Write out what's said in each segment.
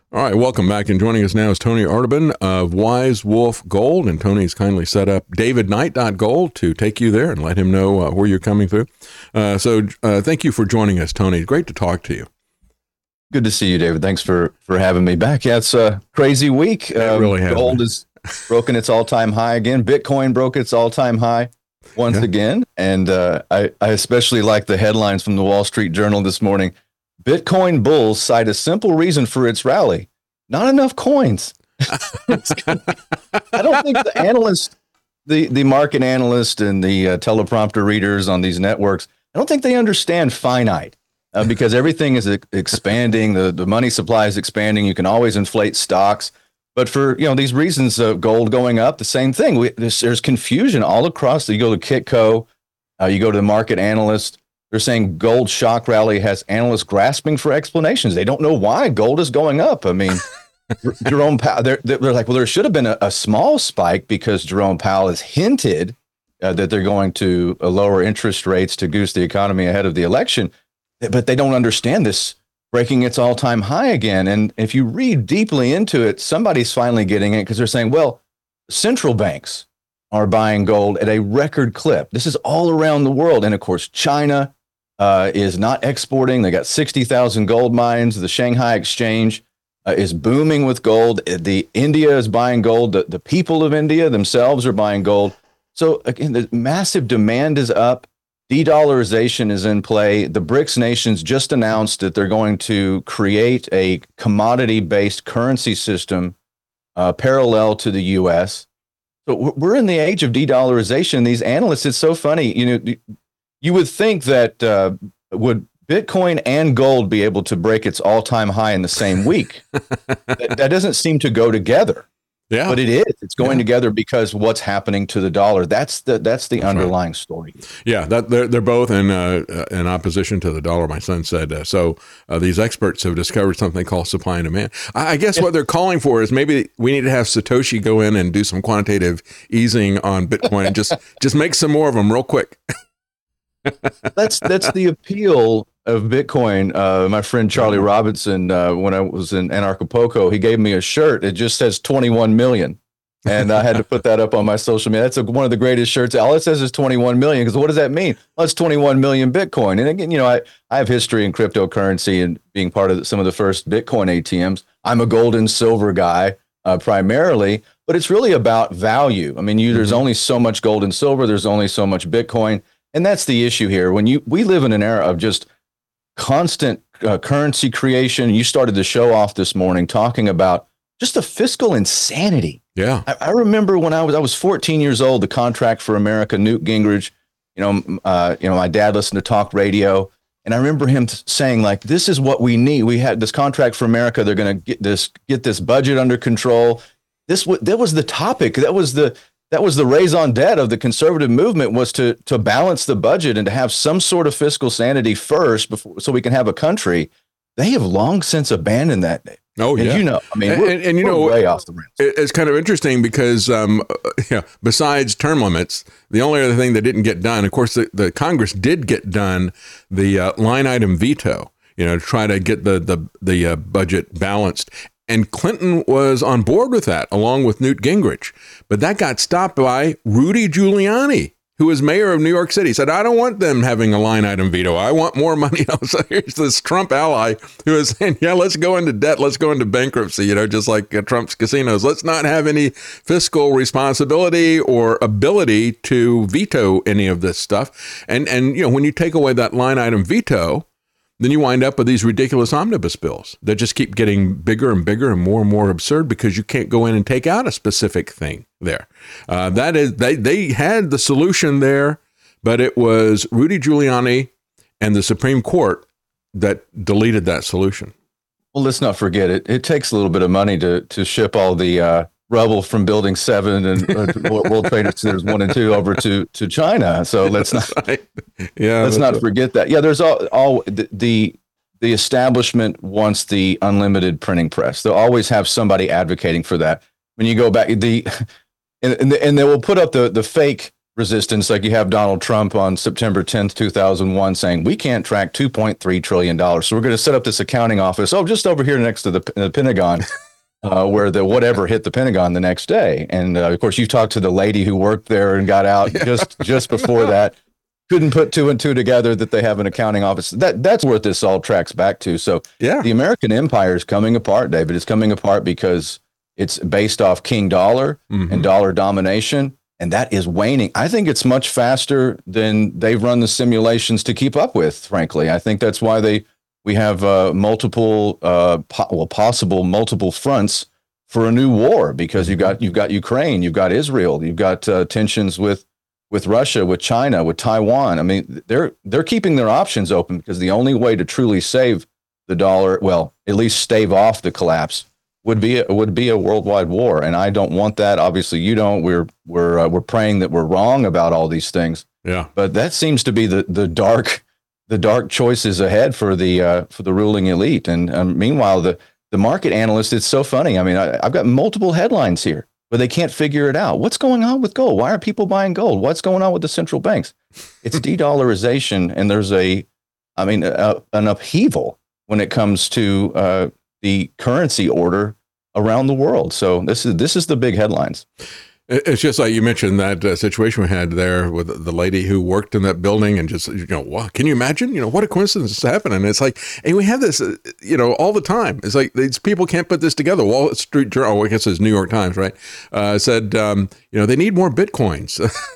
All right, welcome back. And joining us now is Tony Arterburn of Wise Wolf Gold. And Tony's kindly set up davidknight.gold to take you there and let him know where you're coming through. So thank you for joining us, Tony. Great to talk to you. Good to see you, David. Thanks for having me back. Yeah, it's a crazy week. It really has. Gold has broken its all-time high again. Bitcoin broke its all-time high once again. And I especially like the headlines from the Wall Street Journal this morning. Bitcoin bulls cite a simple reason for its rally: not enough coins. I don't think the analysts, the market analysts and the teleprompter readers on these networks, I don't think they understand finite because everything is expanding. The money supply is expanding. You can always inflate stocks. But for these reasons of gold going up, the same thing. There's confusion all across. You go to Kitco, you go to the market analyst. They're saying gold shock rally has analysts grasping for explanations. They don't know why gold is going up. I mean, Jerome Powell, they're like, well, there should have been a small spike because Jerome Powell has hinted that they're going to lower interest rates to goose the economy ahead of the election. But they don't understand this breaking its all-time high again. And if you read deeply into it, somebody's finally getting it because they're saying, well, central banks are buying gold at a record clip. This is all around the world. And of course, China is not exporting. They got 60,000 gold mines. The Shanghai Exchange is booming with gold. India is buying gold. The people of India themselves are buying gold. So again, the massive demand is up. De-dollarization is in play. The BRICS nations just announced that they're going to create a commodity-based currency system parallel to the U.S. So we're in the age of de-dollarization. These analysts, it's so funny. You would think that would Bitcoin and gold be able to break its all-time high in the same week? that doesn't seem to go together. Yeah, but it is. It's going together because what's happening to the dollar. That's the underlying story. Yeah, they're both in opposition to the dollar. My son said so. These experts have discovered something called supply and demand. I guess what they're calling for is maybe we need to have Satoshi go in and do some quantitative easing on Bitcoin and just make some more of them real quick. That's the appeal of Bitcoin. My friend Charlie Robinson, when I was in Anarchapulco, he gave me a shirt. It just says 21 million. And I had to put that up on my social media. That's one of the greatest shirts. All it says is 21 million. Because what does that mean? Well, it's 21 million Bitcoin. And again, I have history in cryptocurrency and being part of some of the first Bitcoin ATMs. I'm a gold and silver guy primarily, but it's really about value. I mean, there's only so much gold and silver. There's only so much Bitcoin. And that's the issue here. We live in an era of just constant currency creation. You started the show off this morning talking about just the fiscal insanity. Yeah, I remember when I was 14 years old, the Contract for America, Newt Gingrich. My dad listened to talk radio, and I remember him saying, like, "This is what we need. We had this Contract for America. They're going to get this budget under control." That was the topic. That was the raison d'etre of the conservative movement, was to balance the budget and to have some sort of fiscal sanity first so we can have a country. They have long since abandoned that. Oh, yeah. We're way off the rails. It's kind of interesting because besides term limits, the only other thing that didn't get done, of course, the Congress did get done the line item veto, to try to get the budget balanced. And Clinton was on board with that, along with Newt Gingrich. But that got stopped by Rudy Giuliani, who was mayor of New York City. He said, I don't want them having a line item veto. I want more money. So here's this Trump ally who is saying, yeah, let's go into debt. Let's go into bankruptcy, just like Trump's casinos. Let's not have any fiscal responsibility or ability to veto any of this stuff. And when you take away that line item veto, then you wind up with these ridiculous omnibus bills that just keep getting bigger and bigger and more absurd because you can't go in and take out a specific thing there. That is, they had the solution there, but it was Rudy Giuliani and the Supreme Court that deleted that solution. Well, let's not forget it. It takes a little bit of money to ship all the rubble from Building 7 and World Trade Centers 1 and 2 over to China. So let's not forget that. Yeah, there's all the establishment wants the unlimited printing press. They'll always have somebody advocating for that. When you go back, and they will put up the fake resistance. Like you have Donald Trump on September 10th, 2001 saying, we can't track $2.3 trillion. So we're going to set up this accounting office. Oh, just over here next to the Pentagon, where the whatever hit the Pentagon the next day. And of course, you talked to the lady who worked there and got out just before that. Couldn't put two and two together that they have an accounting office. That's what this all tracks back to. So the American empire is coming apart, David. It's coming apart because it's based off king dollar and dollar domination, and that is waning. I think it's much faster than they've run the simulations to keep up with, frankly. I think that's why we have possible multiple fronts for a new war, because you've got Ukraine, you've got Israel, you've got tensions with Russia, with China, with Taiwan. I mean, they're keeping their options open, because the only way to truly save the dollar, well, at least stave off the collapse, would be a worldwide war. And I don't want that. Obviously, you don't. We're praying that we're wrong about all these things. Yeah. But that seems to be the dark choices ahead for the ruling elite. And meanwhile, the market analysts, it's so funny. I mean, I've got multiple headlines here, but they can't figure it out. What's going on with gold? Why are people buying gold? What's going on with the central banks? It's de-dollarization, and there's an upheaval when it comes to the currency order around the world. So this is the big headlines. It's just like you mentioned that situation we had there with the lady who worked in that building, and just, wow, can you imagine? What a coincidence this happened. And it's like, and we have this, all the time. It's like these people can't put this together. Wall Street Journal, I guess it's New York Times, right? Said, they need more Bitcoins.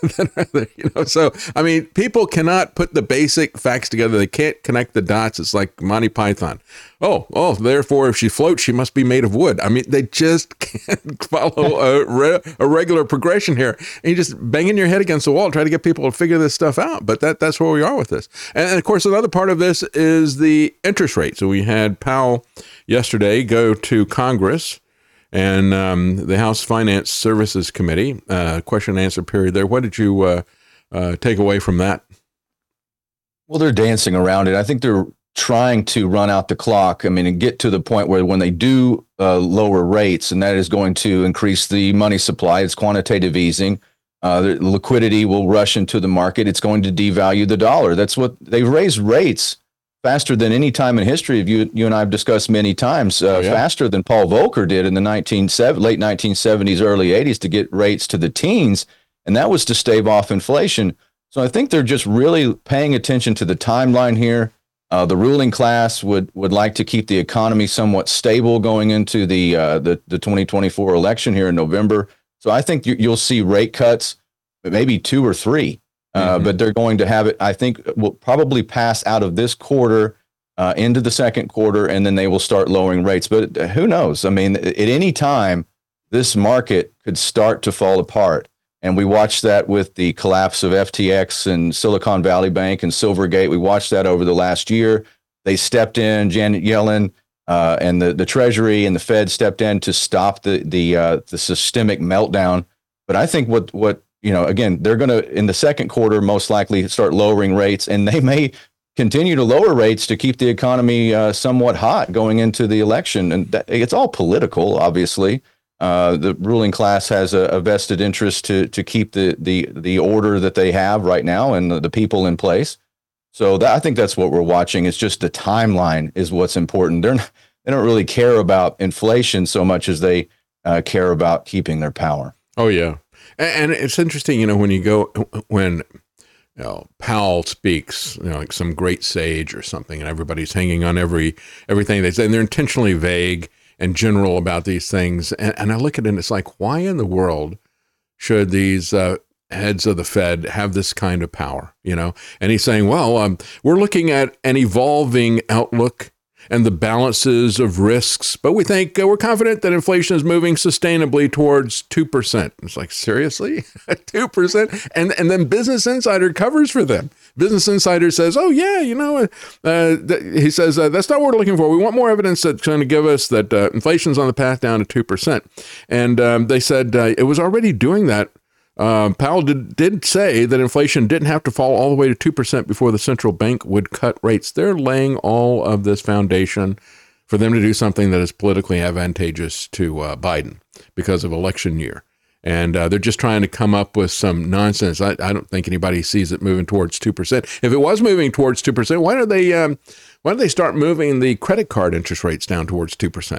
So, I mean, people cannot put the basic facts together. They can't connect the dots. It's like Monty Python. Oh, therefore, if she floats, she must be made of wood. I mean, they just can't follow a regular progression here. And you're just banging your head against the wall, trying to get people to figure this stuff out. But that's where we are with this. And of course, another part of this is the interest rate. So we had Powell yesterday go to Congress and the House Finance Services Committee, question and answer period there. What did you take away from that? Well, they're dancing around it. I think they're trying to run out the clock. I mean, and get to the point where when they do lower rates, and that is going to increase the money supply, it's quantitative easing. The liquidity will rush into the market. It's going to devalue the dollar. That's what they've raised rates faster than any time in history. You and I have discussed many times, faster than Paul Volcker did in the late 1970s, early 80s to get rates to the teens. And that was to stave off inflation. So I think they're just really paying attention to the timeline here. The ruling class would like to keep the economy somewhat stable going into the 2024 election here in November. So I think you'll see rate cuts, maybe 2 or 3, but they're going to have it. I think will probably pass out of this quarter into the second quarter, and then they will start lowering rates. But who knows? I mean, at any time, this market could start to fall apart. And we watched that with the collapse of FTX and Silicon Valley Bank and Silvergate. We watched that over the last year. They stepped in, Janet Yellen and the Treasury and the Fed stepped in to stop the systemic meltdown. But I think again, they're going to, in the second quarter, most likely start lowering rates, and they may continue to lower rates to keep the economy somewhat hot going into the election. And it's all political, obviously. The ruling class has a vested interest to keep the order that they have right now and the people in place. So I think that's what we're watching. It's just the timeline is what's important. They don't really care about inflation so much as they care about keeping their power. Oh yeah, and it's interesting, when Powell speaks, like some great sage or something, and everybody's hanging on everything they say, and they're intentionally vague and general about these things. And I look at it and it's like, why in the world should these heads of the Fed have this kind of power, And he's saying, well, we're looking at an evolving outlook and the balances of risks, but we think we're confident that inflation is moving sustainably towards 2%. It's like, seriously? 2%? And then Business Insider covers for them. Business Insider says, oh, yeah, he says, that's not what we're looking for. We want more evidence that's going to give us that inflation's on the path down to 2%. And they said it was already doing that. Powell did say that inflation didn't have to fall all the way to 2% before the central bank would cut rates. They're laying all of this foundation for them to do something that is politically advantageous to Biden because of election year. And they're just trying to come up with some nonsense. I don't think anybody sees it moving towards 2%. If it was moving towards 2%, why don't they start moving the credit card interest rates down towards 2%?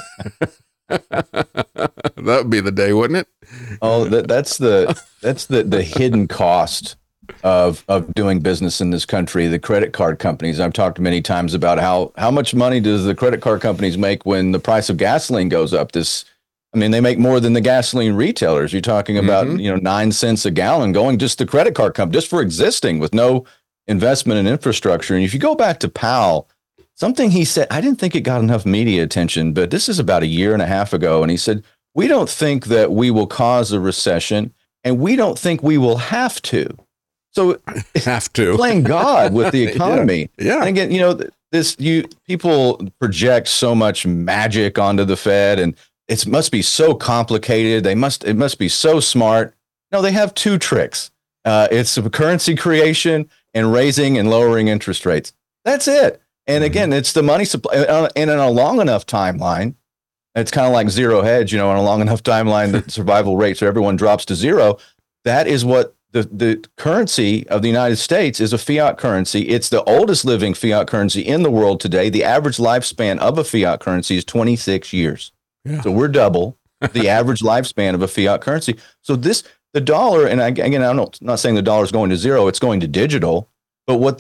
That would be the day, wouldn't it? Oh, that's the hidden cost of doing business in this country. The credit card companies. I've talked many times about how much money does the credit card companies make when the price of gasoline goes up. They make more than the gasoline retailers. You're talking about 9 cents a gallon going just to credit card company just for existing with no investment in infrastructure. And if you go back to Powell, something he said, I didn't think it got enough media attention, but this is about a year and a half ago. And he said, we don't think that we will cause a recession, and we don't think we will have to. So have to playing God with the economy. Yeah. And again, people project so much magic onto the Fed, and it must be so complicated. It must be so smart. No, they have two tricks. It's currency creation and raising and lowering interest rates. That's it. And again, it's the money supply. And in a long enough timeline, it's kind of like zero hedge, on a long enough timeline, the survival rate, so everyone drops to zero. That is what the currency of the United States is, a fiat currency. It's the oldest living fiat currency in the world today. The average lifespan of a fiat currency is 26 years. Yeah. So we're double the average lifespan of a fiat currency. So the dollar, and again, I'm not saying the dollar is going to zero, it's going to digital. But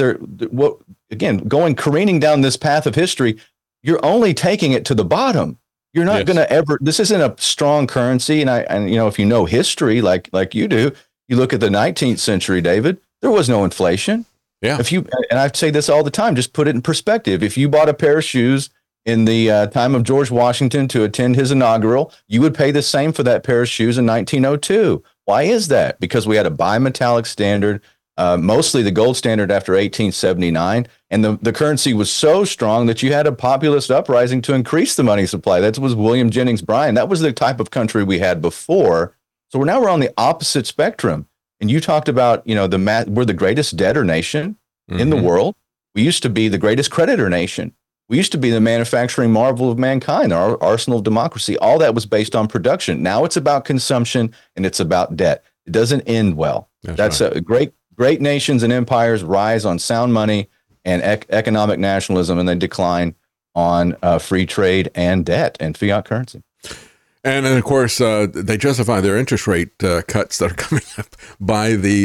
going careening down this path of history, you're only taking it to the bottom. You're not going to ever. This isn't a strong currency, and if you know history like you do, you look at the 19th century, David. There was no inflation. Yeah. And I say this all the time, just put it in perspective. If you bought a pair of shoes in the time of George Washington to attend his inaugural, you would pay the same for that pair of shoes in 1902. Why is that? Because we had a bimetallic standard. Mostly the gold standard after 1879. And the currency was so strong that you had a populist uprising to increase the money supply. That was William Jennings Bryan. That was the type of country we had before. So we're on the opposite spectrum. And you talked about, we're the greatest debtor nation in the world. We used to be the greatest creditor nation. We used to be the manufacturing marvel of mankind, our arsenal of democracy. All that was based on production. Now it's about consumption and it's about debt. It doesn't end well. That's right. Great nations and empires rise on sound money and economic nationalism, and they decline on free trade and debt and fiat currency. And of course, they justify their interest rate cuts that are coming up by the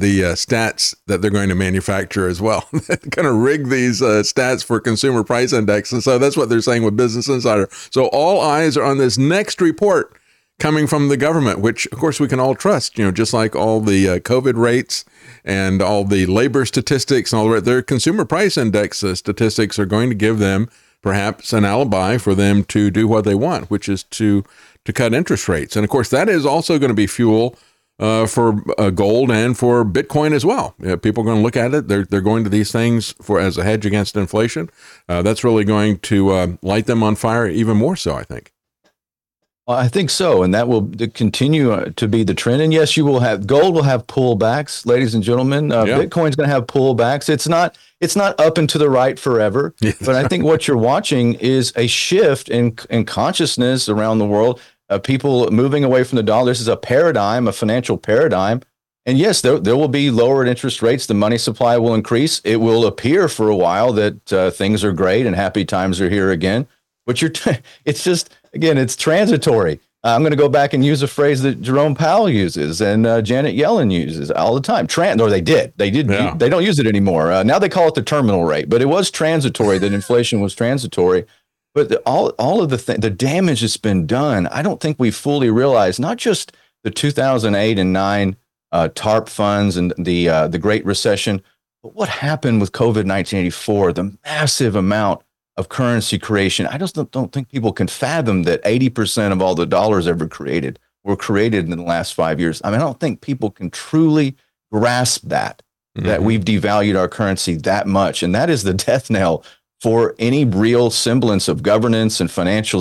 stats that they're going to manufacture as well. They're going to rig these stats for consumer price index. And so that's what they're saying with Business Insider. So all eyes are on this next report coming from the government, which, of course, we can all trust, just like all the COVID rates and all the labor statistics and all that. Their consumer price index statistics are going to give them perhaps an alibi for them to do what they want, which is to cut interest rates. And of course, that is also going to be fuel for gold and for Bitcoin as well. People are going to look at it. They're going to these things as a hedge against inflation. That's really going to light them on fire even more so, I think. Well, I think so, and that will continue to be the trend. And yes, gold will have pullbacks, ladies and gentlemen. Bitcoin's going to have pullbacks. It's not up and to the right forever. But I think what you're watching is a shift in consciousness around the world. People moving away from the dollar. This is a paradigm, a financial paradigm. And yes, there will be lowered interest rates. The money supply will increase. It will appear for a while that things are great and happy times are here again. But it's just, again, it's transitory. I'm going to go back and use a phrase that Jerome Powell uses and Janet Yellen uses all the time. They did. Yeah. They don't use it anymore. Now they call it the terminal rate, but it was transitory. That inflation was transitory. But all of the damage that's been done, I don't think we fully realize. Not just the 2008 and 9 TARP funds and the Great Recession, but what happened with COVID 1984, the massive amount of currency creation. I just don't think people can fathom that 80% of all the dollars ever created were created in the last 5 years. I don't think people can truly grasp that we've devalued our currency that much. And that is the death knell for any real semblance of governance and financial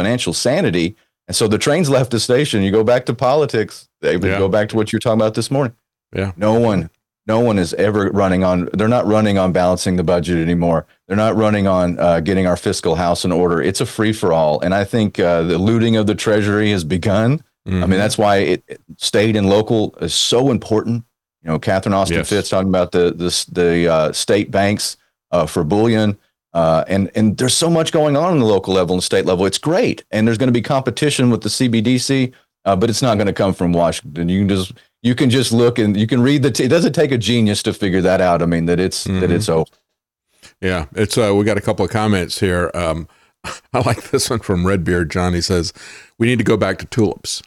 sanity. And so the train's left the station. You go back to politics, David, go back to what you're talking about this morning. Yeah. No one is ever they're not running on balancing the budget anymore. They're not running on getting our fiscal house in order. It's a free for all. And I think the looting of the treasury has begun. I mean, that's why state and local is so important. You know, Catherine Austin Fitts talking about the state banks for bullion. And there's so much going on the local level and state level. It's great. And there's going to be competition with the CBDC, but it's not going to come from Washington. You can just look and you can read it doesn't take a genius to figure that out. I mean, that it's over. Yeah, it's we got a couple of comments here. I like this one from Redbeard John. He says, we need to go back to tulips.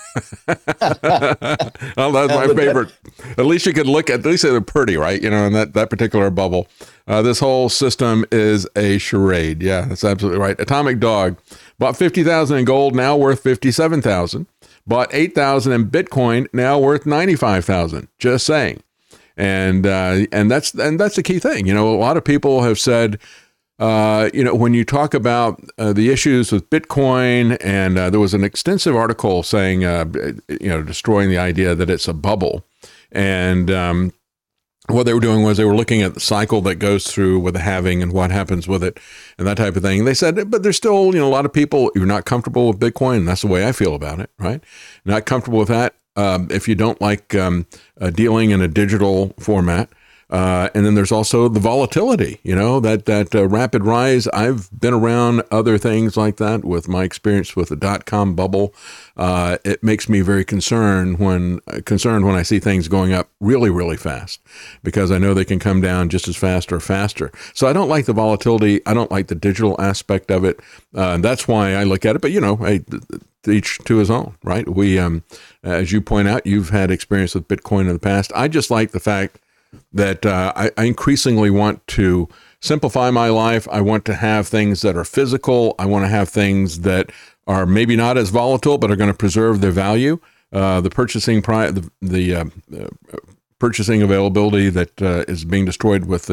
Well, that's my favorite. At least you could at least they're pretty, right? You know, in that particular bubble. This whole system is a charade. Yeah, that's absolutely right. Atomic Dog bought 50,000 in gold, now worth 57,000. Bought 8,000 in Bitcoin, now worth 95,000. Just saying. And that's the key thing. You know, a lot of people have said, you know, when you talk about the issues with Bitcoin, and there was an extensive article saying, you know, destroying the idea that it's a bubble. And what they were doing was they were looking at the cycle that goes through with the halving and what happens with it and that type of thing. And they said, but there's still, you know, a lot of people, you're not comfortable with Bitcoin. And that's the way I feel about it, right? Not comfortable with that. If you don't like dealing in a digital format. And then there's also the volatility, you know, that rapid rise. I've been around other things like that with my experience with the .com bubble. It makes me very concerned when I see things going up really, really fast, because I know they can come down just as fast or faster. So I don't like the volatility. I don't like the digital aspect of it. That's why I look at it. But, you know, each to his own, right? We, as you point out, you've had experience with Bitcoin in the past. I just like the fact that I increasingly want to simplify my life. I want to have things that are physical. I want to have things that are maybe not as volatile, but are going to preserve their value. The purchasing purchasing availability that is being destroyed with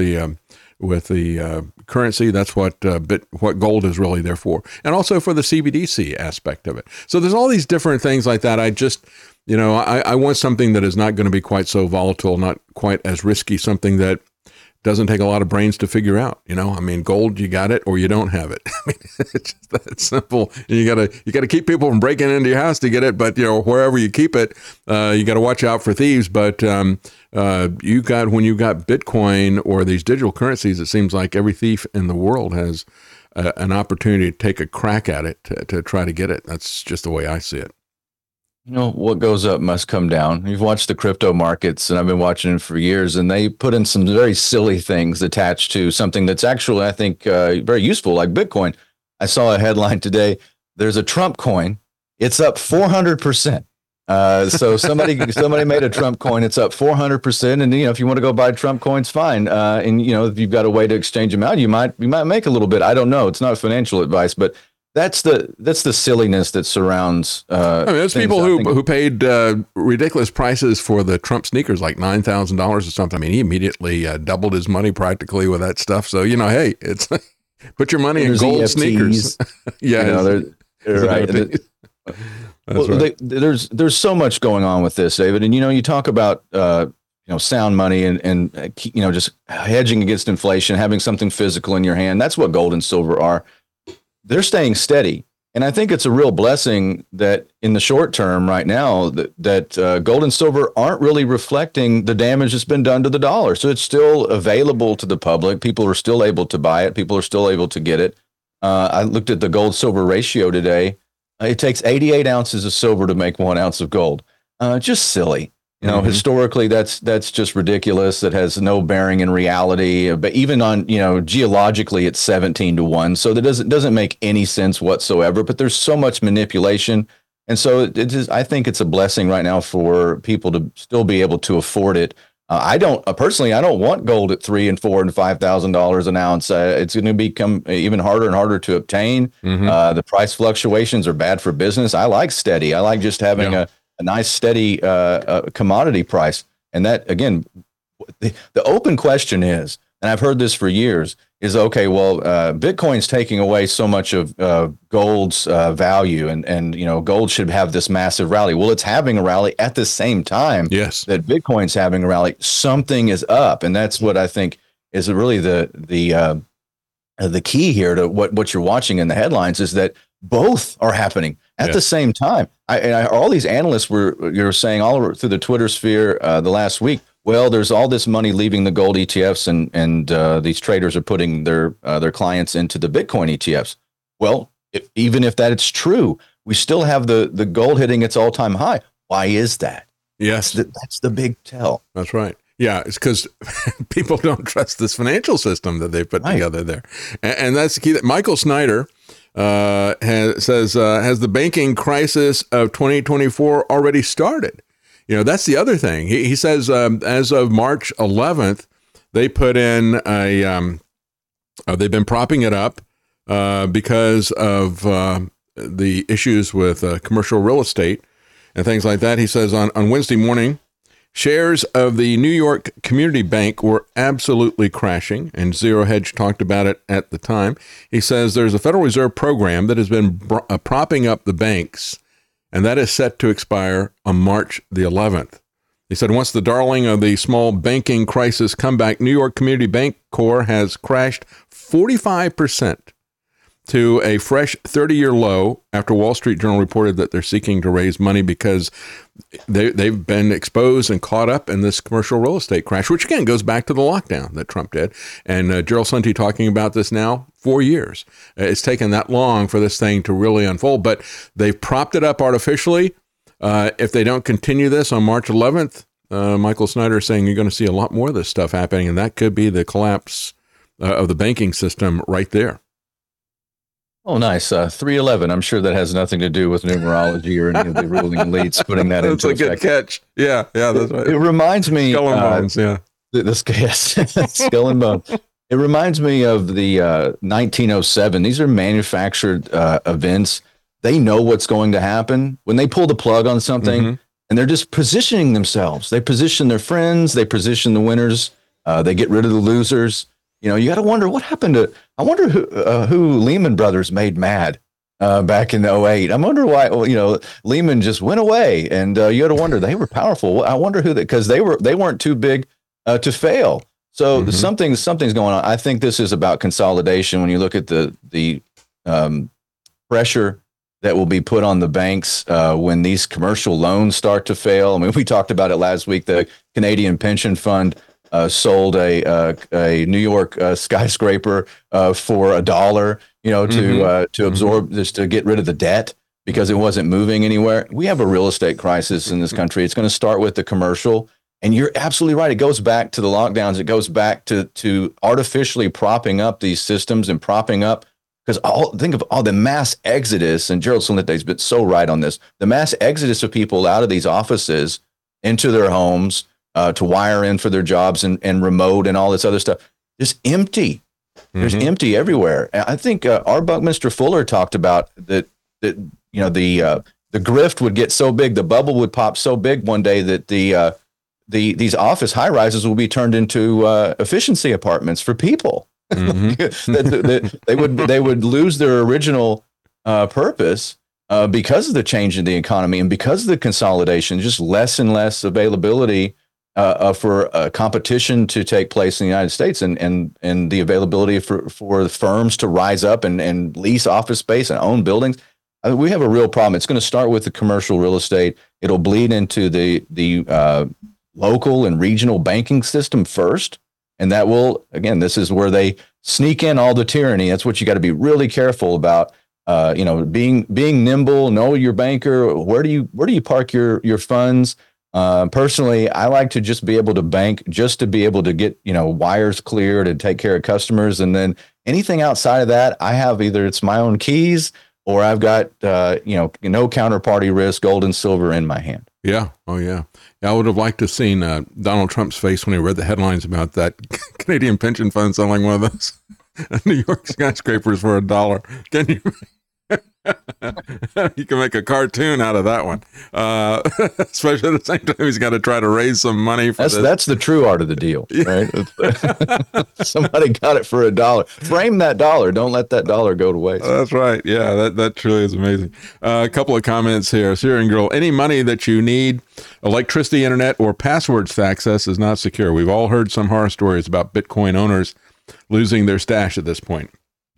the currency. That's what gold is really there for, and also for the CBDC aspect of it. So there's all these different things like that. I just, you know, I want something that is not going to be quite so volatile, not quite as risky, something that doesn't take a lot of brains to figure out. You know, I mean, gold, you got it or you don't have it. I mean, it's just that simple. You gotta keep people from breaking into your house to get it, but you know, wherever you keep it, you got to watch out for thieves. But when you got Bitcoin or these digital currencies, it seems like every thief in the world has an opportunity to take a crack at it to try to get it. That's just the way I see it. You know, what goes up must come down. You've watched the crypto markets, and I've been watching it for years, and they put in some very silly things attached to something that's actually, I think, very useful, like Bitcoin. I saw a headline today. There's a Trump coin. It's up 400%. So somebody made a Trump coin. It's up 400%. And, you know, if you want to go buy Trump coins, fine. And, you know, if you've got a way to exchange them out, you might make a little bit. I don't know. It's not financial advice, but that's the silliness that surrounds. I mean, there's people who paid ridiculous prices for the Trump sneakers, like $9,000 or something. I mean, he immediately doubled his money practically with that stuff. So, you know, hey, it's put your money in gold EFTs. Sneakers. Yeah, you know, they're right. Well, right. There's so much going on with this, David, and you know, you talk about you know, sound money and you know, just hedging against inflation, having something physical in your hand. That's what gold and silver are. They're staying steady. And I think it's a real blessing that in the short term right now that gold and silver aren't really reflecting the damage that's been done to the dollar. So it's still available to the public. People are still able to buy it. People are still able to get it. I looked at the gold silver ratio today. It takes 88 ounces of silver to make 1 ounce of gold. Just silly. You know, historically, that's just ridiculous. That has no bearing in reality. But even on, you know, geologically, it's 17-1. So that doesn't make any sense whatsoever. But there's so much manipulation, and so I think it's a blessing right now for people to still be able to afford it. I don't personally. I don't want gold at $3,000 and $4,000 and $5,000 an ounce. It's going to become even harder and harder to obtain. The price fluctuations are bad for business. I like steady. I like just having a nice steady commodity price. And that, again, the open question is, and I've heard this for years, is okay, well, Bitcoin's taking away so much of gold's value, and you know, gold should have this massive rally. Well, it's having a rally at the same time that Bitcoin's having a rally. Something is up, and that's what I think is really the key here to what you're watching in the headlines, is that both are happening at the same time. All these analysts you're saying all over through the Twitter sphere the last week. Well, there's all this money leaving the gold ETFs, and these traders are putting their clients into the Bitcoin ETFs. Well, even if that it's true, we still have the gold hitting its all-time high. Why is that? Yes, that's the big tell. That's right. Yeah, it's because people don't trust this financial system that they put together there, and that's the key. That Michael Snyder has the banking crisis of 2024 already started? You know, that's the other thing. He says as of March 11th, they put in they've been propping it up because of the issues with commercial real estate and things like that. He says on Wednesday morning, shares of the New York Community Bank were absolutely crashing, and Zero Hedge talked about it at the time. He says there's a Federal Reserve program that has been propping up the banks, and that is set to expire on March the 11th. He said once the darling of the small banking crisis comeback, New York Community Bank Corp has crashed 45% to a fresh 30-year low after Wall Street Journal reported that they're seeking to raise money because they've been exposed and caught up in this commercial real estate crash, which again goes back to the lockdown that Trump did. And Gerald Sunte talking about this now 4 years. It's taken that long for this thing to really unfold, but they've propped it up artificially. If they don't continue this on March 11th, Michael Snyder is saying you're going to see a lot more of this stuff happening, and that could be the collapse of the banking system right there. Oh, nice. 311. I'm sure that has nothing to do with numerology or any of the ruling elites putting that into effect. That's a good catch. Yeah, that's right. It reminds me. Skull and Bones, yeah. Skull and Bones. It reminds me of the 1907. These are manufactured events. They know what's going to happen. When they pull the plug on something, and they're just positioning themselves. They position their friends. They position the winners. They get rid of the losers. You know, you got to wonder what happened to. I wonder who Lehman Brothers made mad back in 2008. I wonder why. Lehman just went away, and you got to wonder they were powerful. I wonder who because they weren't too big to fail. So something's going on. I think this is about consolidation. When you look at the pressure that will be put on the banks when these commercial loans start to fail. I mean, we talked about it last week. The Canadian Pension Fund sold a New York skyscraper for $1, to absorb this, to get rid of the debt because it wasn't moving anywhere. We have a real estate crisis in this country. It's going to start with the commercial, and you're absolutely right. It goes back to the lockdowns. It goes back to artificially propping up these systems and propping up because think of all the mass exodus. And Gerald Celente been so right on this. The mass exodus of people out of these offices into their homes. To wire in for their jobs and remote and all this other stuff, just empty. There's empty everywhere. I think our Buckminster Fuller talked about that the grift would get so big, the bubble would pop so big one day that these office high rises will be turned into efficiency apartments for people. They would lose their original purpose. Because of the change in the economy and because of the consolidation, just less and less availability for competition to take place in the United States and the availability for the firms to rise up and lease office space and own buildings. We have a real problem. It's going to start with the commercial real estate. It'll bleed into the local and regional banking system first. And that will, again, this is where they sneak in all the tyranny. That's what you got to be really careful about. Being nimble, know your banker. Where do you park your funds? Personally, I like to just be able to bank, just to be able to get, wires cleared and take care of customers. And then anything outside of that, I have either it's my own keys or I've got, no counterparty risk, gold and silver in my hand. Yeah. Oh, yeah. I would have liked to have seen Donald Trump's face when he read the headlines about that Canadian pension fund selling one of those New York skyscrapers for $1. Can you? You can make a cartoon out of that one, especially at the same time he's got to try to raise some money for that's the true art of the deal, right? Somebody got it for $1. Frame that dollar. Don't let that dollar go to waste. That's right. Yeah, that truly is amazing. A couple of comments here. Syrian Girl, any money that you need, electricity, internet, or passwords to access is not secure. We've all heard some horror stories about Bitcoin owners losing their stash at this point.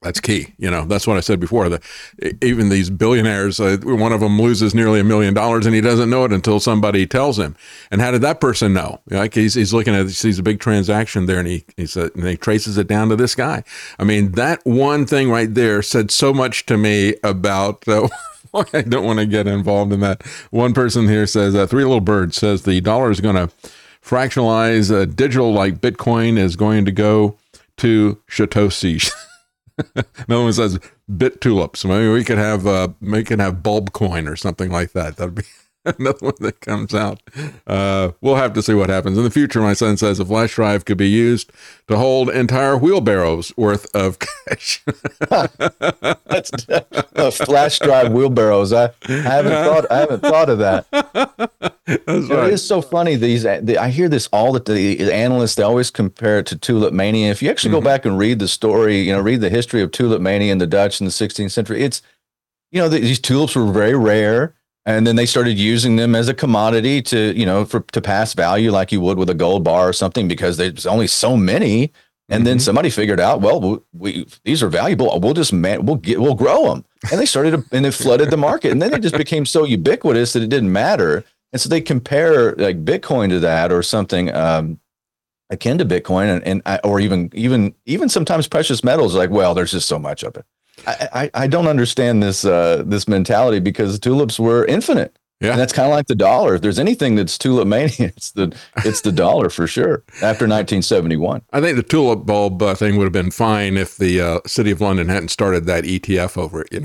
That's key. That's what I said before. Even these billionaires, one of them loses nearly $1 million and he doesn't know it until somebody tells him. And how did that person know? Like he's looking at, he sees a big transaction there, and he said, and he traces it down to this guy. I mean, that one thing right there said so much to me about I don't want to get involved in that. One person here says, Three Little Birds says the dollar is going to fractionalize. Digital like Bitcoin is going to go to Satoshi. Another one says bit tulips. Maybe we could have bulb coin or something like that. That'd be another one that comes out. We'll have to see what happens in the future. My son says a flash drive could be used to hold entire wheelbarrows worth of cash. That's a flash drive wheelbarrows. I haven't thought of that. That's right. It is so funny. I hear this all the analysts, they always compare it to tulip mania. If you actually go back and read the story, read the history of tulip mania in the Dutch in the 16th century, it's, these tulips were very rare. And then they started using them as a commodity to, to pass value like you would with a gold bar or something, because there's only so many. And then somebody figured out, well, these are valuable. We'll grow them. And they and they flooded the market. And then they just became so ubiquitous that it didn't matter. And so they compare like Bitcoin to that, or something akin to Bitcoin, or even sometimes precious metals. Like, well, there's just so much of it. I don't understand this mentality, because tulips were infinite. Yeah. And that's kind of like the dollar. If there's anything that's tulip mania, it's the dollar for sure. After 1971, I think the tulip bulb thing would have been fine if the City of London hadn't started that ETF over it.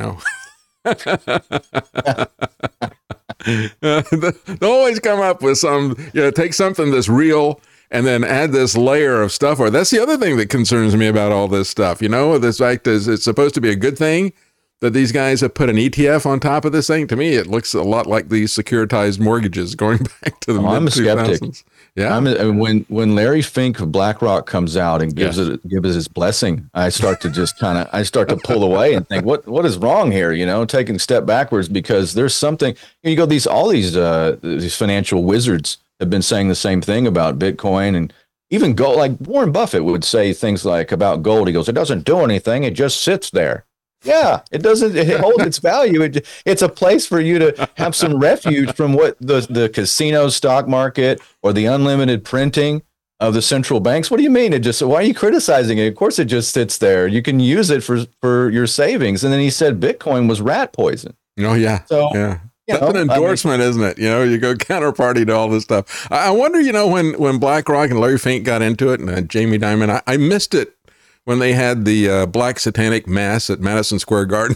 They'll always come up with some. Take something that's real and then add this layer of stuff. Or that's the other thing that concerns me about all this stuff. This fact is it's supposed to be a good thing that these guys have put an ETF on top of this thing. To me, it looks a lot like these securitized mortgages going back to the mid-2000s. I'm a skeptic. Yeah. When Larry Fink of BlackRock comes out and gives his blessing, I start to pull away and think, what is wrong here? Taking a step backwards, because there's something. All these financial wizards have been saying the same thing about Bitcoin and even gold. Like Warren Buffett would say things like about gold. He goes, it doesn't do anything. It just sits there. Yeah, it doesn't. It holds its value. It's a place for you to have some refuge from what the casino stock market or the unlimited printing of the central banks. What do you mean? Why are you criticizing it? Of course, it just sits there. You can use it for your savings. And then he said Bitcoin was rat poison. Oh yeah. So yeah. That's an endorsement, isn't it? You go counterparty to all this stuff. I wonder, when BlackRock and Larry Fink got into it, and Jamie Dimon, I missed it when they had the Black Satanic Mass at Madison Square Garden.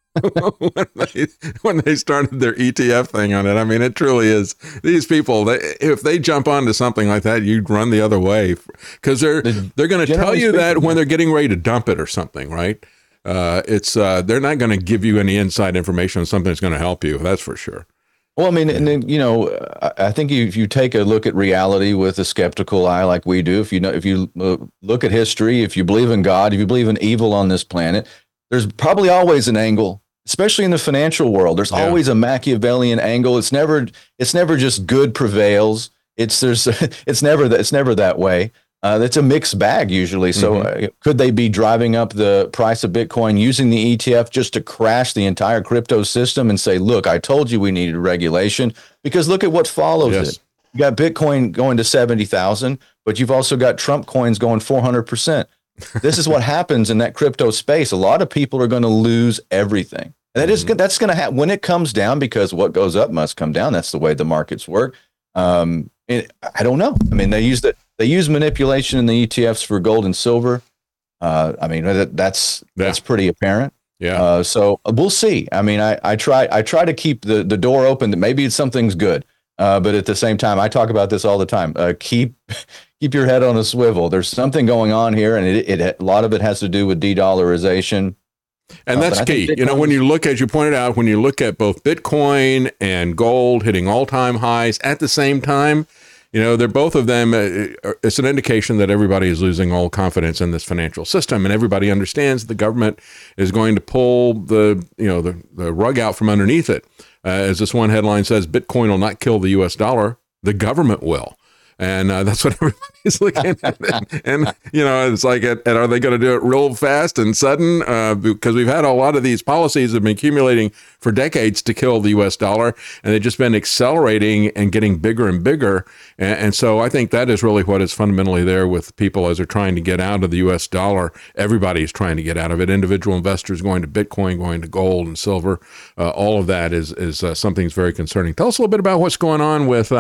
when they started their ETF thing on it. I mean, it truly is. These people, if they jump onto something like that, you'd run the other way, because they're going to tell you that when they're getting ready to dump it or something, right? They're not going to give you any inside information on something that's going to help you. That's for sure. Well, I mean, and then, I think if you take a look at reality with a skeptical eye, like we do, if you look at history, if you believe in God, if you believe in evil on this planet, there's probably always an angle, especially in the financial world. There's always a Machiavellian angle. It's never just good prevails. It's never that way. That's a mixed bag usually. So could they be driving up the price of Bitcoin using the ETF just to crash the entire crypto system and say, look, I told you we needed regulation? Because look at what follows it. You got Bitcoin going to 70,000, but you've also got Trump coins going 400%. This is what happens in that crypto space. A lot of people are going to lose everything. And that's going to happen when it comes down, because what goes up must come down. That's the way the markets work. I don't know. I mean, they use manipulation in the ETFs for gold and silver. I mean, that's pretty apparent. Yeah. So we'll see. I mean, I try to keep the door open that maybe something's good. But at the same time, I talk about this all the time. Keep your head on a swivel. There's something going on here, and a lot of it has to do with de-dollarization. And that's key. When you look, as you pointed out, when you look at both Bitcoin and gold hitting all-time highs at the same time, they're both of them. It's an indication that everybody is losing all confidence in this financial system, and everybody understands the government is going to pull the rug out from underneath it. As this one headline says, Bitcoin will not kill the U.S. dollar. The government will. And that's what everybody's looking at. And it's like, and are they going to do it real fast and sudden? Because we've had a lot of these policies that have been accumulating for decades to kill the U.S. dollar, and they've just been accelerating and getting bigger and bigger. And so I think that is really what is fundamentally there with people as they're trying to get out of the U.S. dollar. Everybody's trying to get out of it. Individual investors going to Bitcoin, going to gold and silver. All of that is something that's very concerning. Tell us a little bit about what's going on with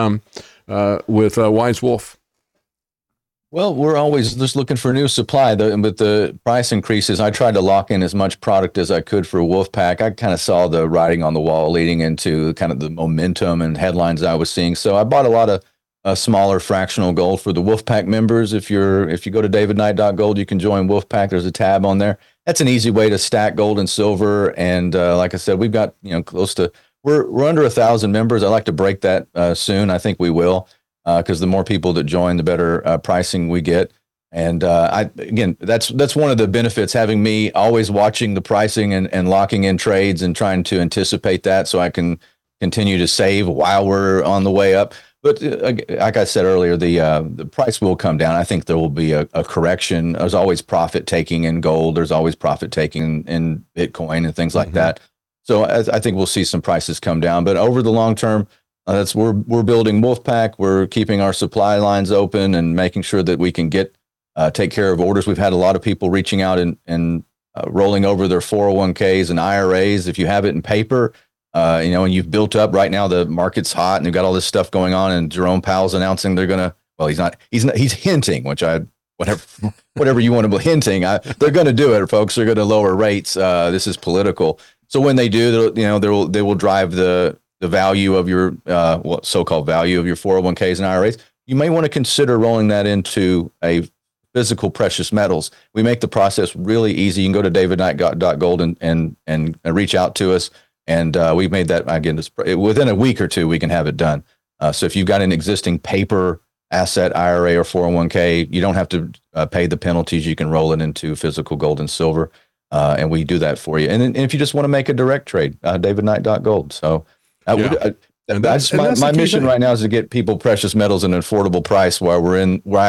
Wise Wolf. Well, we're always just looking for new supply. With the price increases, I tried to lock in as much product as I could for Wolfpack. I kind of saw the writing on the wall leading into kind of the momentum and headlines I was seeing. So I bought a lot of smaller fractional gold for the Wolfpack members. If you go to davidknight.gold, you can join Wolfpack. There's a tab on there. That's an easy way to stack gold and silver. And like I said, we've got close to we're under 1,000 members. I'd like to break that soon. I think we will. Because the more people that join, the better pricing we get. And that's one of the benefits, having me always watching the pricing and locking in trades and trying to anticipate that so I can continue to save while we're on the way up. But like I said earlier, the price will come down. I think there will be a correction. There's always profit taking in gold. There's always profit taking in Bitcoin and things like that. So I think we'll see some prices come down. But over the long term, we're building Wolfpack. We're keeping our supply lines open and making sure that we can take care of orders. We've had a lot of people reaching out and rolling over their 401ks and IRAs. If you have it in paper, and you've built up right now, the market's hot and they've got all this stuff going on. And Jerome Powell's announcing they're going to. Well, he's hinting, which whatever you want to be hinting. They're going to do it, folks. They're going to lower rates. This is political. So when they do, they will drive the value of your so-called value of your 401ks and IRAs. You may want to consider rolling that into a physical precious metals. We make the process really easy. You can go to davidknight.gold and reach out to us. And we've made that, again, within a week or two, we can have it done. So if you've got an existing paper asset, IRA or 401k, you don't have to pay the penalties. You can roll it into physical gold and silver. And we do that for you. And if you just want to make a direct trade, davidknight.gold. So my mission right now is to get people precious metals at an affordable price while we're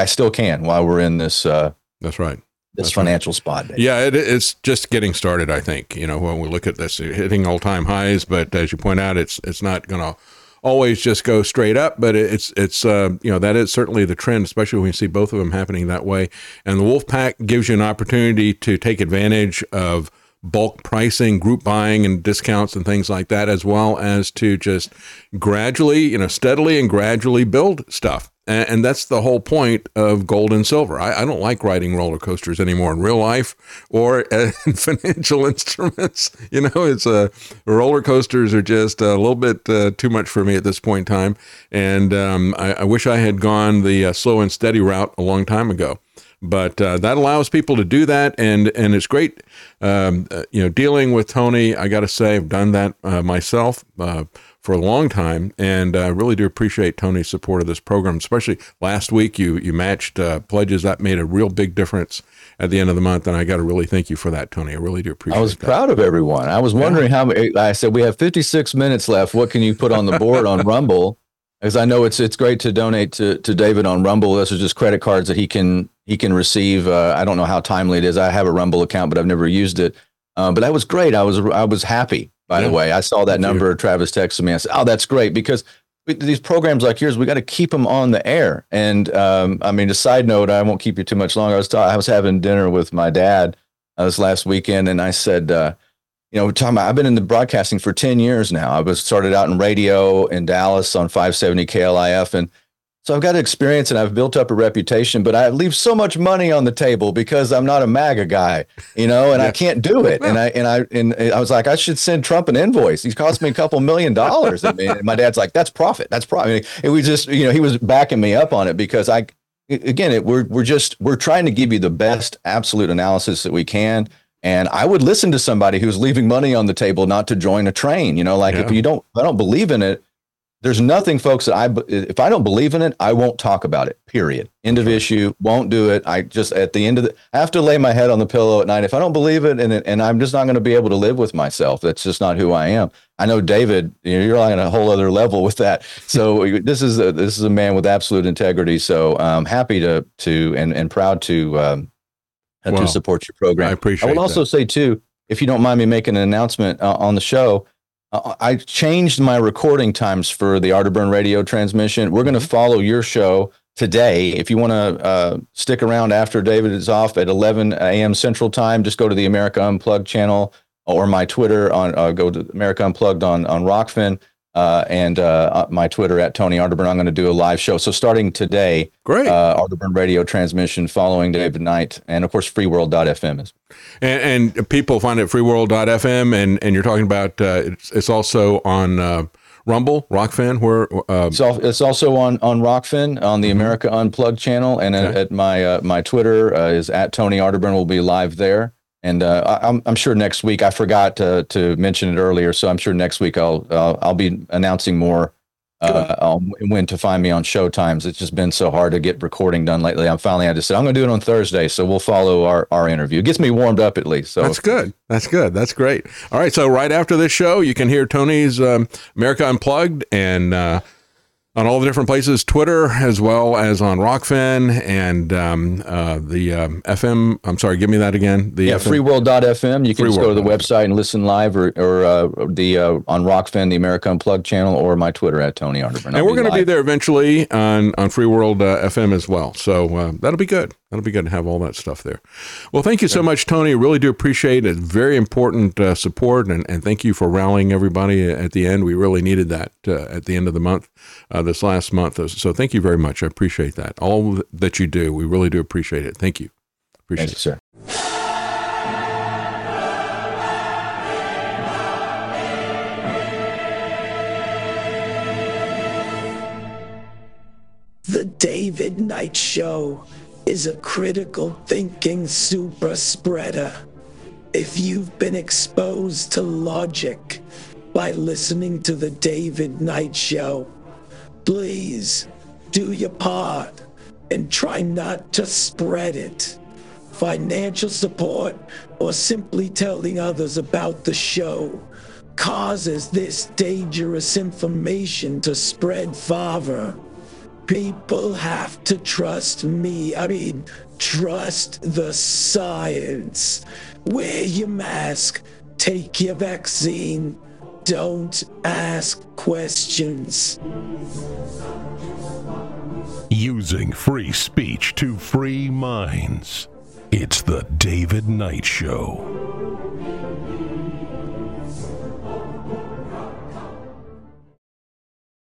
in this. That's right. This financial spot. David. Yeah, it's just getting started. I think when we look at this, hitting all-time highs, but as you point out, it's not going to always just go straight up. But it's that is certainly the trend, especially when you see both of them happening that way. And the Wolfpack gives you an opportunity to take advantage of bulk pricing, group buying and discounts and things like that, as well as to just gradually, steadily and gradually build stuff. And that's the whole point of gold and silver. I don't like riding roller coasters anymore in real life or in financial instruments. It's roller coasters are just a little bit too much for me at this point in time. And I wish I had gone the slow and steady route a long time ago. But that allows people to do that, and it's great. Dealing with Tony, I got to say, I've done that myself for a long time, and I really do appreciate Tony's support of this program. Especially last week, you matched pledges. That made a real big difference at the end of the month, and I got to really thank you for that, Tony. I really do appreciate it. I was proud of everyone. I was wondering how. I said we have 56 minutes left. What can you put on the board on Rumble? Because I know it's great to donate to David on Rumble. This is just credit cards that he can receive. I don't know how timely it is. I have a Rumble account, but I've never used it. But that was great. I was happy. By the way, I saw that number. Travis texted me. I said, "Oh, that's great," because these programs like yours, we got to keep them on the air. And a side note, I won't keep you too much longer. I was having dinner with my dad this last weekend, and I said, we're talking about, I've been in the broadcasting for 10 years now. I started out in radio in Dallas on 570 KLIF. And so I've got experience and I've built up a reputation, but I leave so much money on the table because I'm not a MAGA guy, and I can't do it. And I was like, I should send Trump an invoice. He's cost me a couple $1 million. And my dad's like, that's profit. That's profit. And we just, he was backing me up on it because we're trying to give you the best absolute analysis that we can. And I would listen to somebody who's leaving money on the table not to join a train, if I don't believe in it, there's nothing, folks, that if I don't believe in it, I won't talk about it, period. End of issue. Won't do it. I just, at the end of I have to lay my head on the pillow at night. If I don't believe it, and I'm just not going to be able to live with myself. That's just not who I am. I know, David, you're on a whole other level with that. So this is a man with absolute integrity. So I'm happy to and proud to support your program. I appreciate it. I will also say too, if you don't mind me making an announcement on the show, I changed my recording times for the Arterburn radio transmission. We're going to follow your show today. If you want to stick around after David is off at 11 a.m. Central Time, just go to the America Unplugged channel or my Twitter go to America Unplugged on Rockfin and my Twitter at Tony Arterburn. I'm going to do a live show. So starting today, great, Arterburn radio transmission following David Knight, and of course freeworld.fm. And people find it at freeworld.fm, and you're talking about it's also on Rumble, Rockfin, where it's also on Rockfin on the America Unplugged channel, and at my Twitter is at Tony Arterburn. Will be live there. And I'm sure next week, I forgot to mention it earlier, so I'm sure next week I'll be announcing more when to find me on show times. It's just been so hard to get recording done lately. I'm finally had to say I'm going to do it on Thursday, so we'll follow our interview. It gets me warmed up at least. So that's good. That's good. That's great. All right, so right after this show, you can hear Tony's America Unplugged and on all the different places, Twitter as well as on Rockfin and the FM. I'm sorry, give me that again. The freeworld.fm. You can just go to the website and listen live, or on Rockfin, the America Unplugged channel, or my Twitter at Tony Arterburn. And we're going to be there eventually on Free World FM as well. So that'll be good. That'll be good to have all that stuff there. Well, thank you so much, Tony. Really do appreciate it. Very important support, and thank you for rallying everybody at the end. We really needed that at the end of the month, this last month. So thank you very much. I appreciate that. All that you do, we really do appreciate it. Thank you. Appreciate it, sir. The David Knight Show is a critical thinking super spreader. If you've been exposed to logic by listening to the David Knight Show, please do your part and try not to spread it. Financial support or simply telling others about the show causes this dangerous information to spread farther. People have to trust me. Trust the science. Wear your mask. Take your vaccine. Don't ask questions. Using free speech to free minds. It's the David Knight Show.